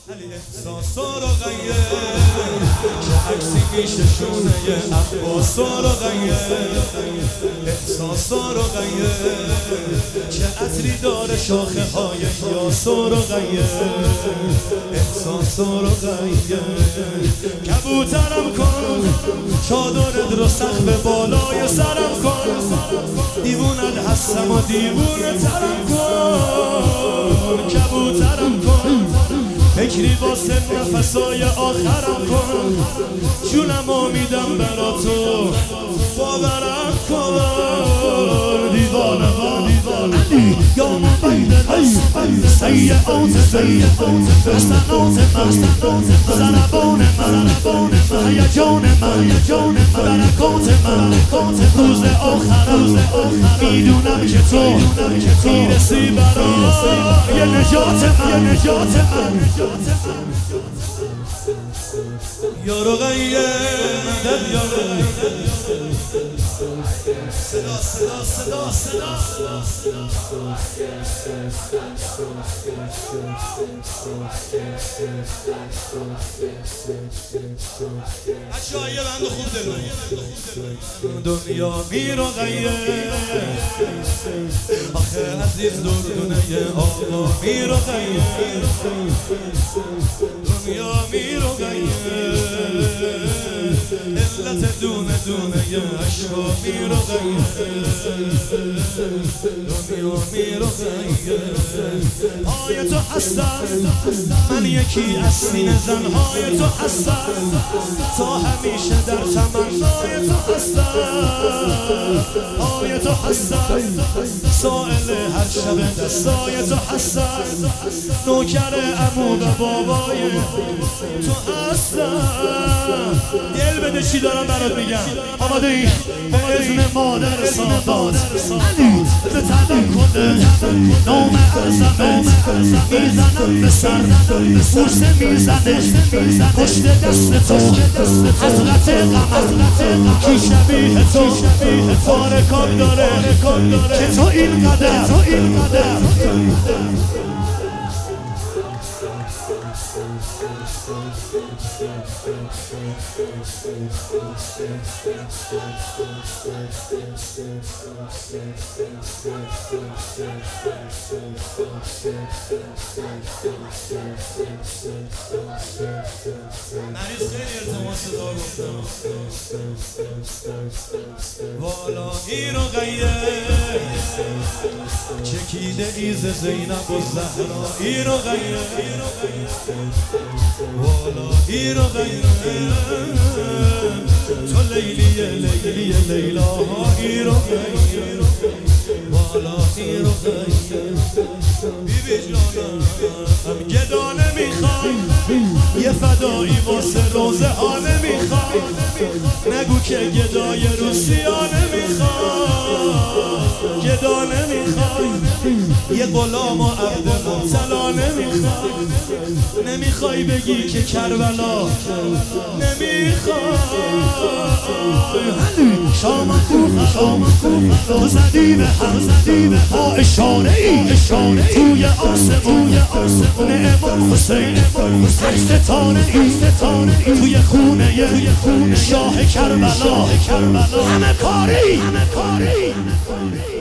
احساس رو غیر که عکسی میشه شونه عباس رو غیر احساس رو غیر که عطری داره شاخه های یاس رو غیر احساس رو غیر کبوترم کن چادرت رو سقف بالای سرم کن دیوونت هستم و دیوونه ترم کن کبوترم کن فکری واسه نفسای آخرم کن جونمو میدم برا تو باورم کن دیوانه علی یا ما بین دست سیعات حسنات من ضربان من هیجان من برکات من روز آخرم میدونم که تو میرسی برای نجات من یارو غیر مدد یارو صدا بچه‌ها یه بند خوب دلو دنیا میرو غیر آخه عزیز دردونه آقا میرو غیر دنیا میرو غیر علت دونه عشقا میرو غیر دنیا میرو غیر پای تو هستم من یکی از سینه زنهای تو هستم تا همیشه در تمنای تو هستم پای تو هستم سائل هر شب دستای تو هستم نوکر عمو و بابای تو هستم دل بده چی دارم برات میگم آماده ای به اذن مادر سادات علی به طلب کنه نام اعظمت میزنم به سر بوسه میزنه پشت دست تو حضرت قمر کی شبیه تو فارکاب داره که تو این قدر مریض خیلی التماس دار والا اینو غیر چکیده ایز زینب و زهرا اینو غیر والا اینو غیر تو لیلی لیلا ها اینو غیر والا اینو غیر بیبی جانم گدانه میخوام یه فدایی واسه روزه ها نمیخوام نگو که گدای روسیانه میخوام گدانه میخوام یه غلام و عبد مبتلا نمیخوام نمیخوای بگی که کربلا نمیخوای شام کوفه تو زدی به هم با اشاره ای توی آسمون امام حسین ستاره ای توی خونه شاه کربلا همه کاری